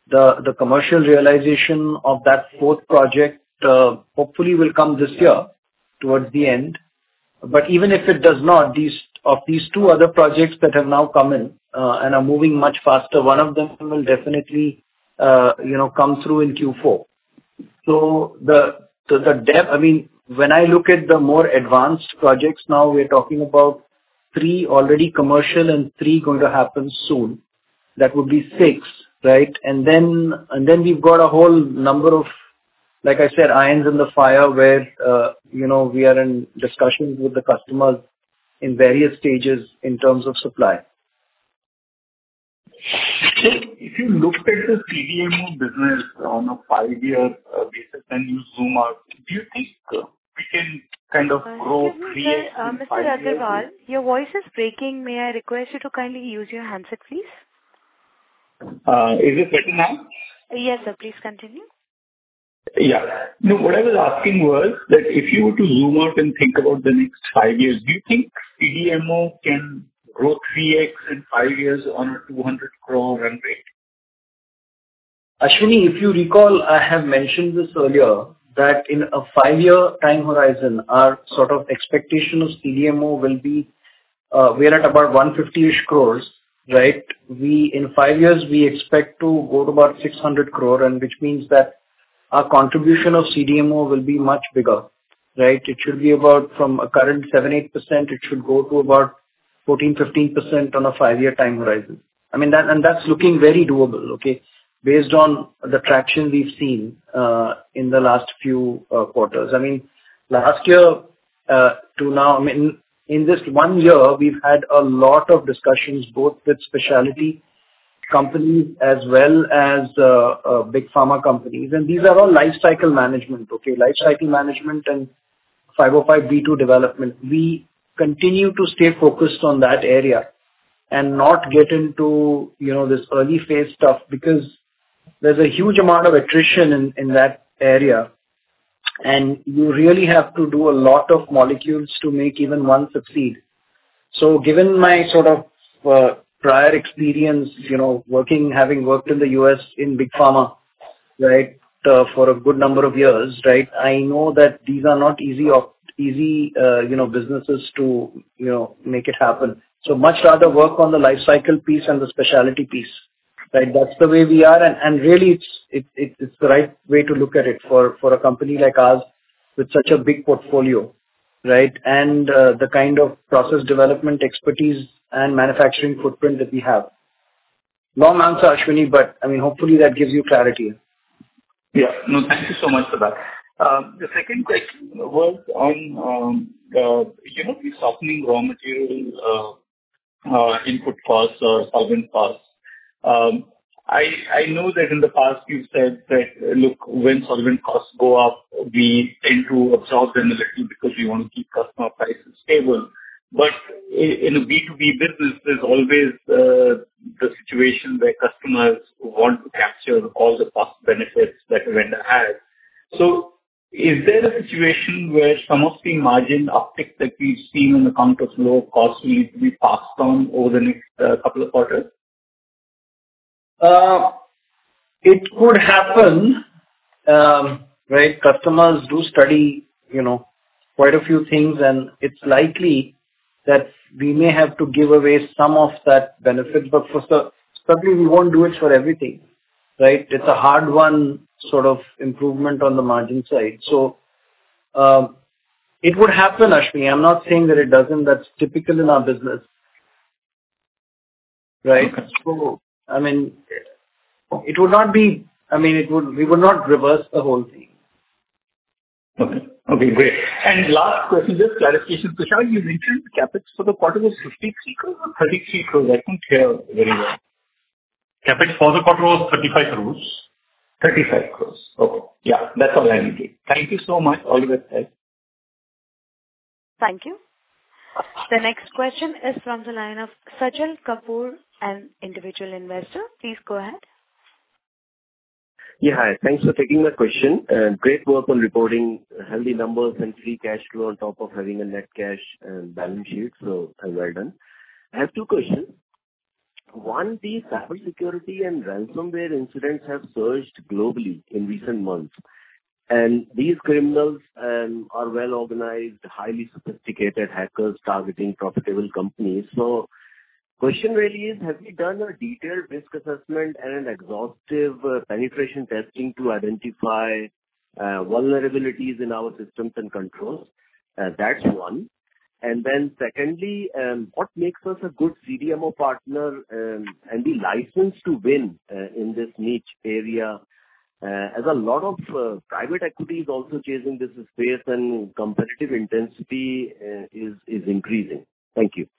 C: the the commercial realization of that fourth project uh, hopefully will come this year towards the end. But even if it does not, these of these two other projects that have now come in uh, and are moving much faster, one of them will definitely uh, you know come through in Q four. So the the, the depth, I mean, when I look at the more advanced projects now, we're talking about three already commercial and three going to happen soon. That would be six, right? And then and then we've got a whole number of, like I said, irons in the fire where, uh, you know, we are in discussions with the customers in various stages in terms of supply.
K: So if you looked at the C D M O business on a five-year uh, basis and you zoom out, do you think uh, we can kind of grow
A: Excuse me,
K: three
A: sir,
K: X
A: uh,
K: in
A: Mister
K: five years?
A: Agarwal, your voice is breaking. May I request you to kindly use your handset, please?
K: Uh, Is it better now?
A: Yes, sir. Please continue.
K: Yeah. No, what I was asking was that if you were to zoom out and think about the next five years, do you think C D M O can grow three X in five years on a two hundred crore run rate?
C: Ashwini, if you recall, I have mentioned this earlier, that in a five-year time horizon, our sort of expectation of C D M O will be, uh, we're at about one hundred fifty-ish crores, right? We, in five years, we expect to go to about six hundred crore, and which means that our contribution of C D M O will be much bigger, right? It should be about, from a current seven to eight percent, it should go to about fourteen to fifteen percent on a five-year time horizon. I mean, that, and that's looking very doable, okay, based on the traction we've seen uh, in the last few uh, quarters. I mean, last year uh, to now, I mean, in this one year, we've had a lot of discussions, both with specialty companies as well as uh, uh, big pharma companies. And these are all life cycle management, okay? Life cycle management and five oh five B two development. We continue to stay focused on that area and not get into, you know, this early phase stuff, because there's a huge amount of attrition in, in that area. And you really have to do a lot of molecules to make even one succeed. So given my sort of uh, prior experience, you know, working, having worked in the U S in big pharma, right, uh, for a good number of years, right, I know that these are not easy, op- easy, uh, you know, businesses to, you know, make it happen. So much rather work on the life cycle piece and the specialty piece, right? That's the way we are, and, and really it's it, it, it's the right way to look at it for, for a company like ours with such a big portfolio, right? And uh, the kind of process development expertise and manufacturing footprint that we have. Long answer, Ashwini, but I mean, hopefully that gives you clarity.
K: Yeah. No, thank you so much for that. Um, The second question was on, um, the, you know, the softening raw material uh, uh, input costs or solvent costs. Um, I I know that in the past you've said that, uh, look, when solvent costs go up, we tend to absorb them a little because we want to keep customer prices stable. But i- in a B two B business, there's always uh, the situation where customers want to capture all the cost benefits that a vendor has. So is there a situation where some of the margin uptick that we've seen on account of lower costs will need to be passed on over the next uh, couple of quarters?
C: Uh, It could happen, um, right? Customers do study, you know, quite a few things, and it's likely that we may have to give away some of that benefit, but for cer- certainly we won't do it for everything, right? It's a hard one sort of improvement on the margin side. So, um, it would happen, Ashwini. I'm not saying that it doesn't. That's typical in our business, right?
K: Okay.
C: So, I mean, it would not be, I mean, it would, we would not reverse the whole thing.
K: Okay. Okay, great. And last question, just clarification. Tushar, you mentioned CapEx for the quarter was fifty-three crores or thirty-three crores? I couldn't hear very well.
D: CapEx for the quarter was thirty-five crores.
K: thirty-five crores. Okay. Yeah, that's all I needed. Thank you so much. All the best, guys.
A: Thank you. The next question is from the line of Sajal Kapoor, an individual investor. Please go ahead.
L: Yeah, hi. Thanks for taking my question. Uh, Great work on reporting healthy numbers and free cash flow on top of having a net cash and balance sheet, so uh, well done. I have two questions. One, the cybersecurity and ransomware incidents have surged globally in recent months. And these criminals um, are well organized, highly sophisticated hackers targeting profitable companies. So question really is, have we done a detailed risk assessment and an exhaustive uh, penetration testing to identify uh, vulnerabilities in our systems and controls? Uh, that's one. And then secondly, um, what makes us a good C D M O partner um, and the license to win uh, in this niche area? Uh, as a lot of uh, private equity is also chasing this space and competitive intensity uh, is, is increasing. Thank you.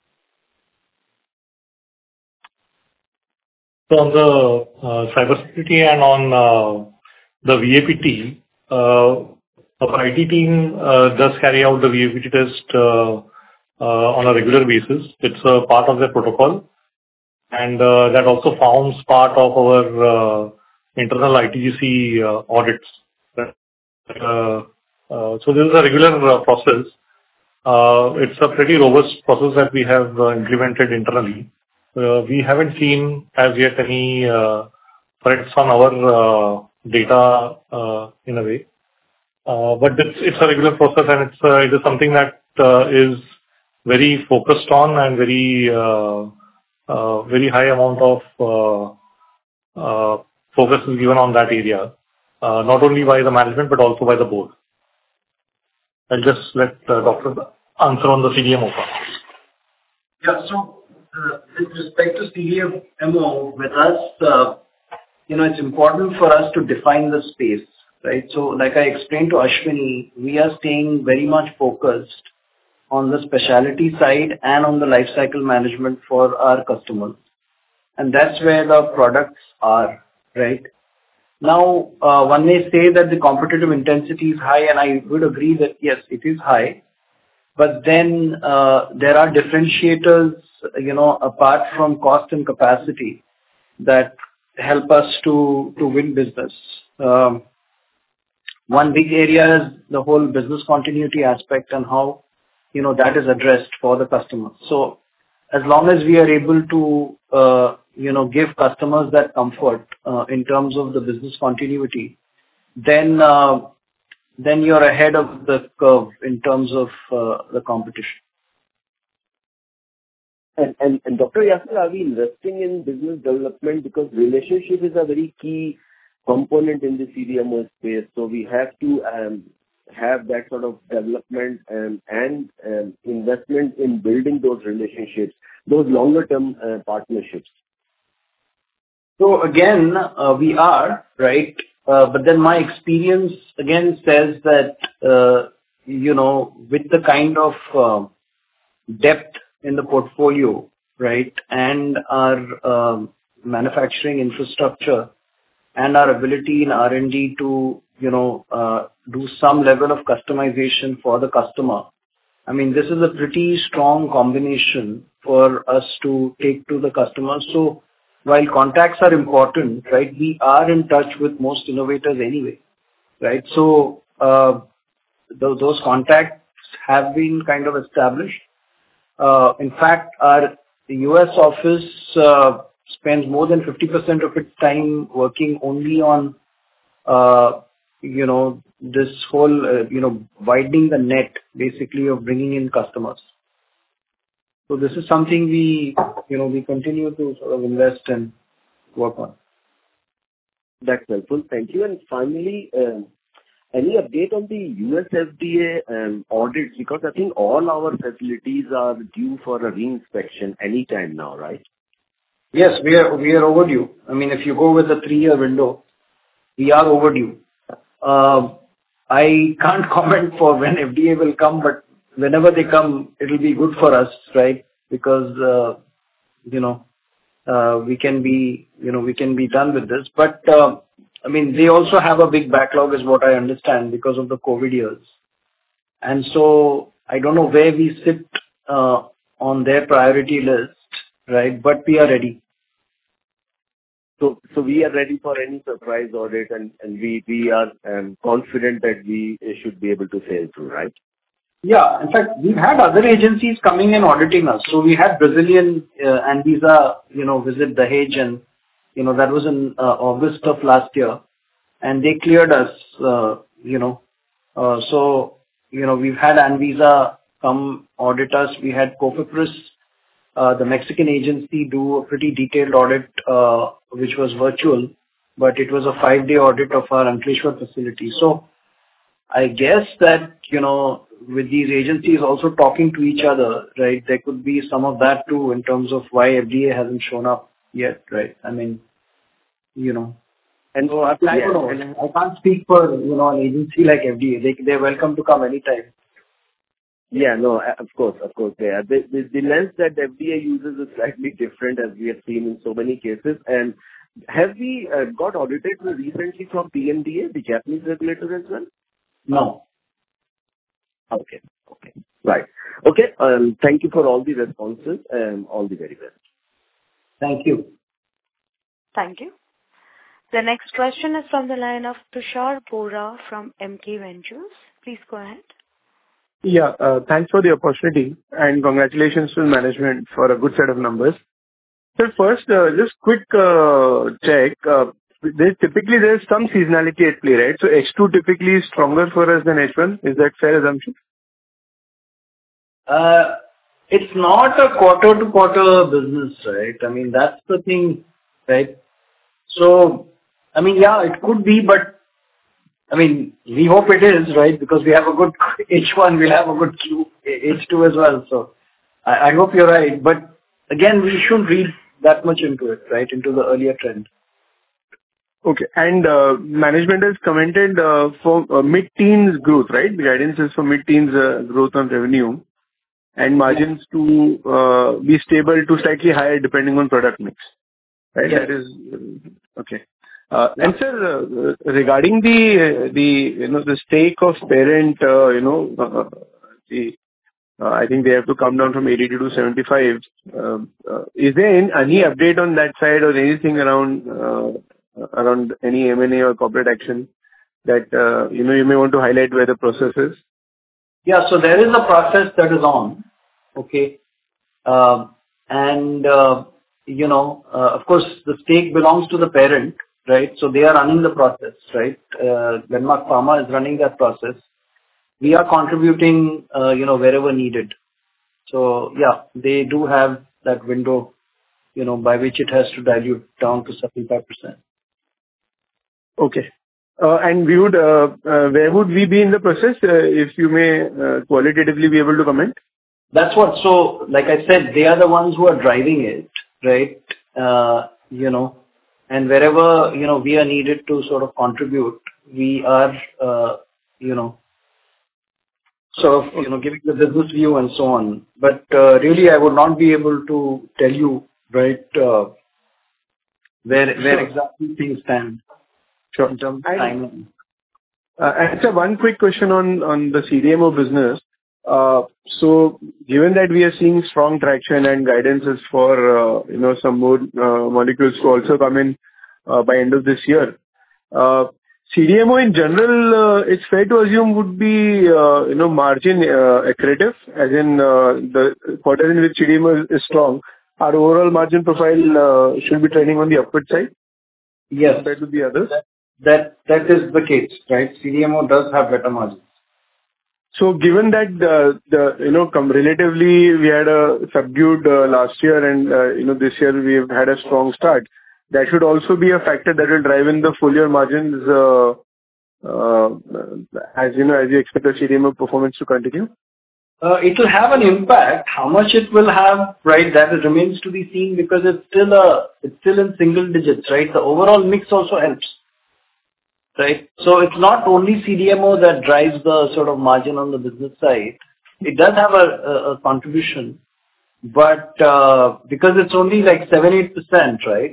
D: So on the uh, cybersecurity and on uh, the V A P T, uh, our I T team uh, does carry out the V A P T test uh, uh, on a regular basis. It's a part of their protocol, and uh, that also forms part of our uh, internal I T G C uh, audits. Uh, uh, so this is a regular uh, process. Uh, it's a pretty robust process that we have uh, implemented internally. Uh, we haven't seen as yet any uh, threats on our uh, data uh, in a way. Uh, but it's, it's a regular process, and it's uh, it is something that uh, is very focused on and very uh, uh, very high amount of uh, uh, focus is given on that area, uh, not only by the management but also by the board. I'll just let uh, Doctor answer on the C D M O part.
C: Yeah. So, uh, with respect to C D M O, with us, uh, you know, it's important for us to define the space, right? So, like I explained to Ashwini, we are staying very much focused on the specialty side and on the life cycle management for our customers. And that's where the products are, right? Now, uh, one may say that the competitive intensity is high, and I would agree that yes, it is high. But then uh, there are differentiators, you know, apart from cost and capacity that help us to, to win business. Um, one big area is the whole business continuity aspect and how, you know, that is addressed for the customer. So as long as we are able to, uh, you know, give customers that comfort uh, in terms of the business continuity, then uh, then you're ahead of the curve in terms of uh, the competition.
L: And, and, and Doctor Yasir, are we investing in business development because relationship is a very key component in the C D M O space. So we have to um, have that sort of development and, and um, investment in building those relationships, those longer term uh, partnerships.
C: So again, uh, we are, right? Uh, but then my experience again says that, uh, you know, with the kind of uh, depth in the portfolio, right, and our um, manufacturing infrastructure and our ability in R and D to, you know, uh, do some level of customization for the customer. I mean, this is a pretty strong combination for us to take to the customer. So while contacts are important, right, we are in touch with most innovators anyway, right? So uh, th- those contacts have been kind of established. Uh, in fact, our U S office uh, spends more than fifty percent of its time working only on, uh, you know, this whole, uh, you know, widening the net, basically, of bringing in customers. So this is something we, you know, we continue to sort of invest and work on.
L: That's helpful. Thank you. And finally, um, any update on the U S F D A um, audits? Because I think all our facilities are due for a re-inspection anytime now, right?
C: Yes, we are, we are overdue. I mean, if you go with a three-year window, we are overdue. Uh, I can't comment for when F D A will come, but whenever they come, it'll be good for us, right? Because, uh, you know, uh, we can be, you know, we can be done with this. But, uh, I mean, they also have a big backlog is what I understand because of the COVID years. And so I don't know where we sit uh, on their priority list, right? But we are ready.
L: So, so we are ready for any surprise audit, and, and we, we are um, confident that we should be able to sail through, right?
C: Yeah. In fact, we've had other agencies coming and auditing us. So we had Brazilian uh, Anvisa, you know, visit Dahej, and, you know, that was in uh, August of last year. And they cleared us, uh, you know. Uh, so, you know, we've had Anvisa come audit us. We had Cofepris, uh, the Mexican agency, do a pretty detailed audit, uh, which was virtual, but it was a five-day audit of our Ankleshwar facility. So I guess that, you know, with these agencies also talking to each other, right, there could be some of that too in terms of why F D A hasn't shown up yet, right? I mean, you know. And so I, I don't know. And I can't speak for, you know, an agency like F D A. They, they're welcome to come anytime.
L: Yeah, no, of course, of course, they are. The, the, the lens that F D A uses is slightly different, as we have seen in so many cases. And have we uh, got audited recently from P M D A, the Japanese regulator, as well?
C: No.
L: Okay. Okay. Right. Okay. Um, thank you for all the responses and all the very best.
C: Thank you.
A: Thank you. The next question is from the line of Tushar Bora from M K Ventures. Please go ahead.
M: Yeah, uh, thanks for the opportunity and congratulations to the management for a good set of numbers. So first, uh, just quick uh, check. Uh, there typically there's some seasonality at play, right? So H two typically is stronger for us than H one. Is that fair assumption?
C: Uh, it's not a quarter-to-quarter business, right? I mean, that's the thing, right? So, I mean, yeah, it could be, but I mean, we hope it is, right? Because we have a good H one, we'll have a good Q, H two as well. So I, I hope you're right. But again, we shouldn't read that much into it, right? Into the earlier trend.
M: Okay. And uh, management has commented uh, for uh, mid-teens growth, right? The guidance is for mid-teens uh, growth on revenue and margins to uh, be stable to slightly higher depending on product mix, right?
C: Yes.
M: That is uh, okay. Uh, and sir, uh, regarding the uh, the you know the stake of parent, uh, you know, uh, the uh, I think they have to come down from eighty-two to seventy-five. Uh, uh, is there any, any update on that side or anything around uh, around any M and A or corporate action that uh, you know you may want to highlight where the process is?
C: Yeah, so there is a process that is on, okay, uh, and uh, you know, uh, of course, the stake belongs to the parent. Right, so they are running the process, right? Uh, Glenmark Pharma is running that process. We are contributing, uh, you know, wherever needed. So yeah, they do have that window, you know, by which it has to dilute down to seventy-five percent.
M: Okay. Uh, and we would, uh, uh, where would we be in the process? Uh, if you may uh, qualitatively be able to comment.
C: That's what. So, like I said, they are the ones who are driving it, right? Uh, you know. And wherever, you know, we are needed to sort of contribute, we are, uh, you know, sort of, you know, giving the business view and so on. But uh, really, I would not be able to tell you, right, uh, where where
M: Sure.
C: exactly things stand
M: Sure.
C: in terms of timeline.
M: Uh, and sir, one quick question on on the C D M O business. Uh, so, given that we are seeing strong traction and guidances for uh, you know some more uh, molecules to also come in uh, by end of this year, uh, C D M O in general, uh, it's fair to assume would be uh, you know margin uh, accretive, as in uh, the quarter in which C D M O is, is strong, our overall margin profile uh, should be trending on the upward side.
C: Yes,
M: compared to the others.
C: That that, that is the case, right? C D M O does have better margins.
M: So given that, uh, the, you know, com- relatively we had a subdued uh, last year and, uh, you know, this year we've had a strong start, that should also be a factor that will drive in the full year margins, uh, uh, as you know, as you expect the C D M O performance to continue?
C: Uh, it will have an impact. How much it will have, right, that remains to be seen because it's still a, it's still in single digits, right? The overall mix also helps. Right. So it's not only C D M O that drives the sort of margin on the business side. It does have a, a, a contribution, but uh, because it's only like seven, eight percent, right?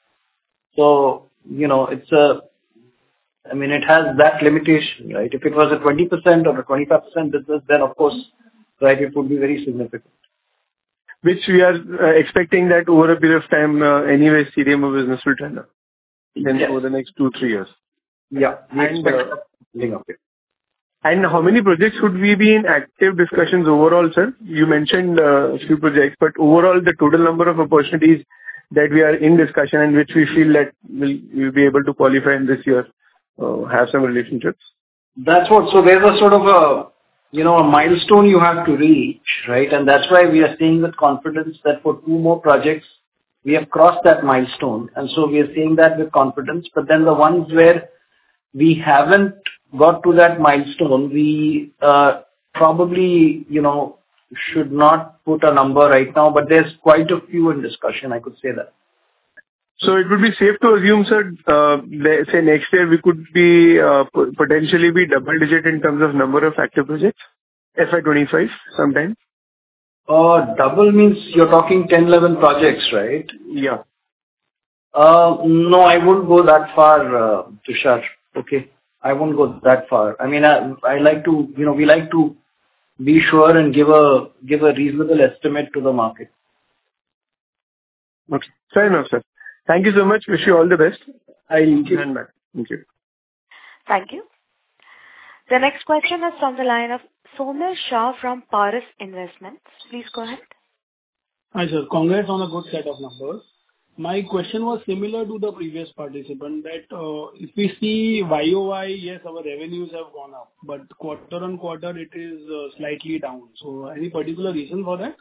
C: So, you know, it's a, I mean, it has that limitation, right? If it was a twenty percent or a twenty-five percent business, then of course, right, it would be very significant.
M: Which we are uh, expecting that over a period of time, uh, anyway, C D M O business will turn up in
C: Yes.
M: over the next two, three years.
C: Yeah, we
M: and
C: expect
M: uh,
C: that. Okay.
M: And how many projects would we be in active discussions overall, sir? You mentioned uh, a few projects, but overall, the total number of opportunities that we are in discussion and which we feel that we'll, we'll be able to qualify in this year, uh, have some relationships?
C: That's what. So there's a sort of a, you know, a milestone you have to reach, right? And that's why we are saying with confidence that for two more projects, we have crossed that milestone. And so we are saying that with confidence. But then the ones where we haven't got to that milestone, we uh, probably, you know, should not put a number right now, but there's quite a few in discussion, I could say that.
M: So it would be safe to assume, sir, uh, let's say next year we could be uh, p- potentially be double digit in terms of number of active projects, F Y twenty-five sometime?
C: Uh, double means you're talking ten, eleven projects, right?
M: Yeah.
C: Uh, no, I wouldn't go that far, uh, Tushar. Okay. I won't go that far. I mean, I, I like to, you know, we like to be sure and give a, give a reasonable estimate to the market.
M: Okay. Fair enough, sir. Thank you so much. Wish you all the best. I'll hand back. Thank you.
A: Thank you. The next question is from the line of Somil Shah from Paras Investments. Please go ahead.
N: Hi, sir. Congrats on a good set of numbers. My question was similar to the previous participant, that uh, if we see Y O Y, yes, our revenues have gone up, but quarter-on-quarter it is uh, slightly down. So any particular reason for that?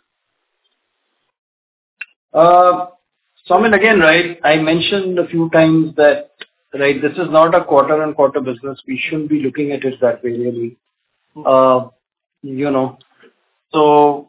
C: Uh, so I mean, again, right, I mentioned a few times that, right, this is not a quarter-on-quarter business. We shouldn't be looking at it that way, really. Uh, you know, so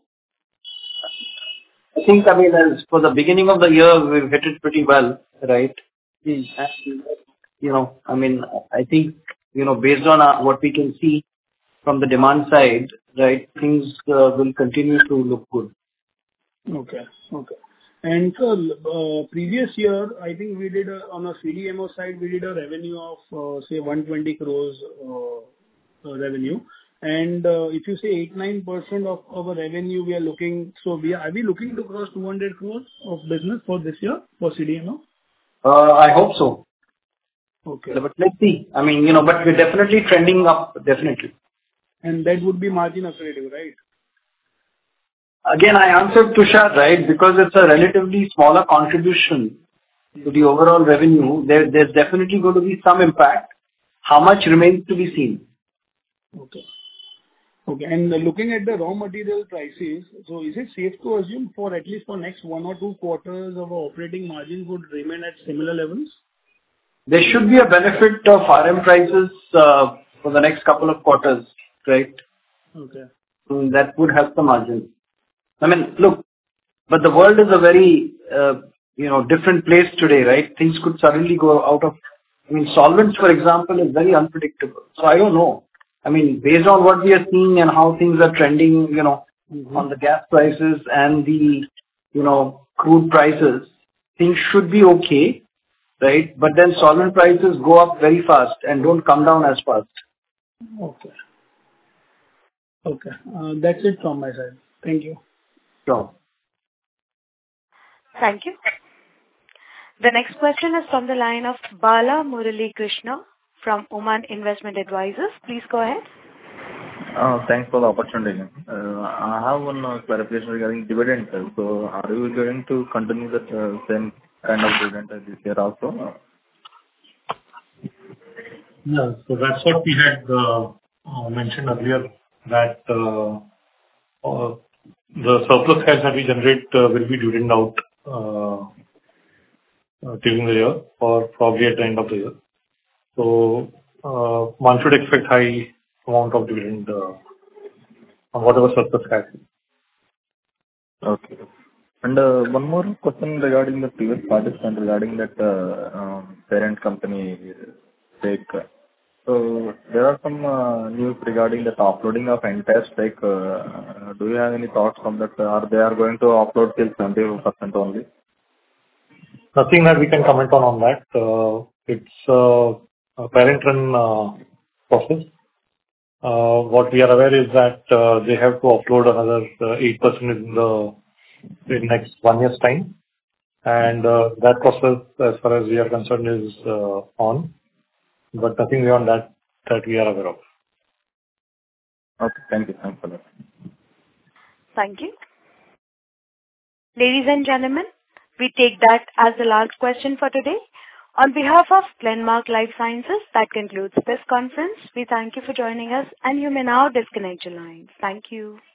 C: I think, I mean, as for the beginning of the year, we've hit it pretty well, right? And, you know, I mean, I think, you know, based on uh, what we can see from the demand side, right, things uh, will continue to look good.
N: Okay. Okay. And sir, uh, previous year, I think we did a, on a C D M O side, we did a revenue of, uh, say, one hundred twenty crores uh, uh, revenue. And uh, if you say eight to nine percent of our revenue, we are looking, so we are, are we looking to cross two hundred crores of business for this year for C D M O?
C: Uh, I hope so.
N: Okay.
C: But let's see. I mean, you know, but we're definitely trending up, definitely.
N: And that would be margin accretive, right?
C: Again, I answered Tushar, right, because it's a relatively smaller contribution to the overall revenue. There, there's definitely going to be some impact. How much remains to be seen?
N: Okay. Okay. And looking at the raw material prices, so is it safe to assume for at least for next one or two quarters of our operating margins would remain at similar levels?
C: There should be a benefit of R M prices uh, for the next couple of quarters, right?
N: Okay.
C: So that would help the margin. I mean, look, but the world is a very, uh, you know, different place today, right? Things could suddenly go out of... I mean, solvents, for example, is very unpredictable. So I don't know. I mean, based on what we are seeing and how things are trending, you know, mm-hmm. on the gas prices and the, you know, crude prices, things should be okay, right? But then solvent prices go up very fast and don't come down as fast.
N: Okay. Okay. Uh, that's it from my side. Thank you.
C: Sure.
A: Thank you. The next question is from the line of Bala Murali Krishna from Oman Investment Advisors. Please go ahead.
H: Uh, Thanks for the opportunity. Uh, I have one uh, clarification regarding dividend. So are you going to continue the uh, same kind of dividend as this year also?
D: Yeah. So that's what we had uh, uh, mentioned earlier, that uh, uh, the surplus cash that we generate uh, will be dividend out uh, uh, during the year or probably at the end of the year. So uh, one should expect high amount of dividend uh, on whatever surplus cash.
H: Okay. And uh, one more question regarding the previous participant regarding that uh, um, parent company stake. So there are some uh, news regarding that offloading of entire stake. Uh, do you have any thoughts on that? Or they are going to offload till seventy percent only?
D: Nothing that we can comment on on that. Uh, it's uh, a parent-run uh, process. Uh, what we are aware is that uh, they have to offload another uh, eight percent in the in next one year's time, and uh, that process, as far as we are concerned, is uh, on. But nothing beyond that that we are aware of.
H: Okay. Thank you. Thanks a lot.
A: Thank you. Ladies and gentlemen, we take that as the last question for today. On behalf of Glenmark Life Sciences, that concludes this conference. We thank you for joining us, and you may now disconnect your lines. Thank you.